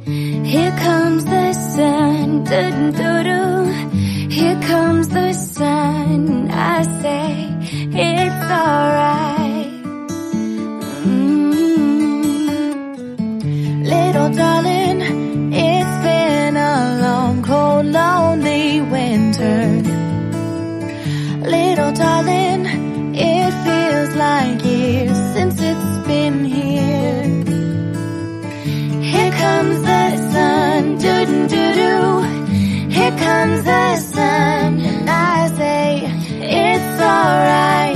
Here comes the sun, do-do-do-do. Here comes the sun, I say it's alright. Little darling, it's been a long, cold, lonely winter. Little darling, it feels like years since it's been here. Here comes the sun, do-do-do-do. Here comes the sun, and I say it's alright.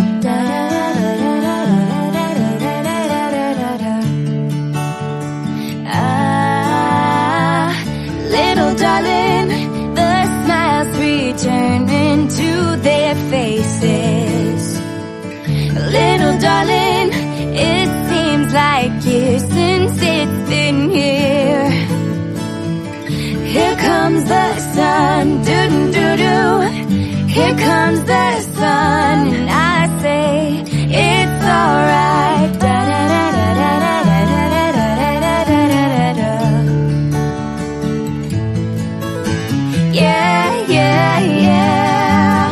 Little darling, the smiles return into their faces. Little darling, it seems like years since it's been here. Here comes the sun, do-do-do-do. Here comes the sun, and I say it's alright. Yeah, yeah, yeah.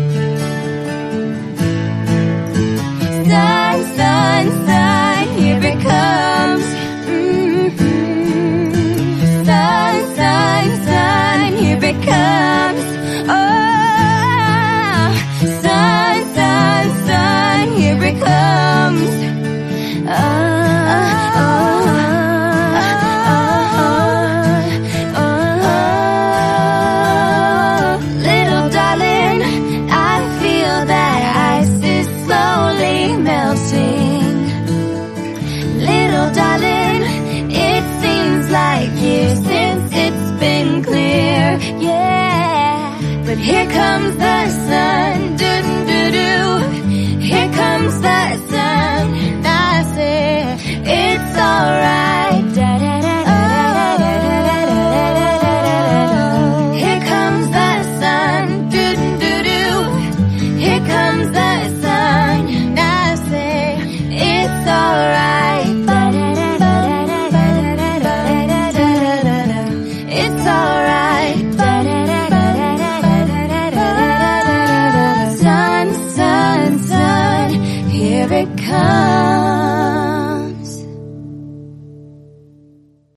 Sun, sun, sun, here it comes. Sun, sun, sun, here it comes. Oh, sun, sun, sun, here it comes. Little darling, I feel that ice is slowly melting. Little darling, it seems like years since it's been clear, yeah. But here comes the